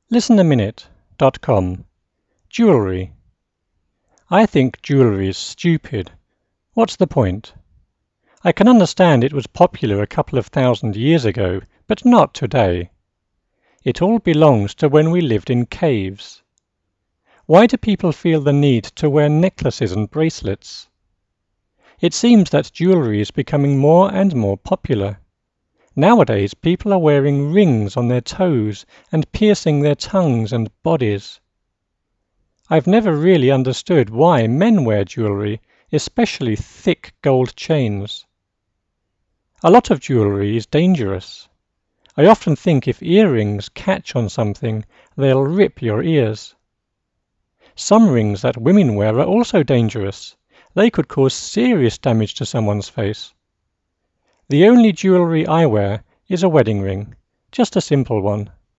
ListenAminute.com. Jewellery. I think jewellery is stupid. What's the point? I can understand it was popular a couple of 1,000 years ago, but not today. It all belongs to when we lived in caves. Why do people feel the need to wear necklaces and bracelets? It seems that jewellery is becoming more and more popular. Nowadays people are wearing rings on their toes and piercing their tongues and bodies. I've never really understood why men wear jewellery, especially thick gold chains. A lot of jewellery is dangerous. I often think if earrings catch on something, they'll rip your ears. Some rings that women wear are also dangerous. They could cause serious damage to someone's face. The only jewellery I wear is a wedding ring, just a simple one.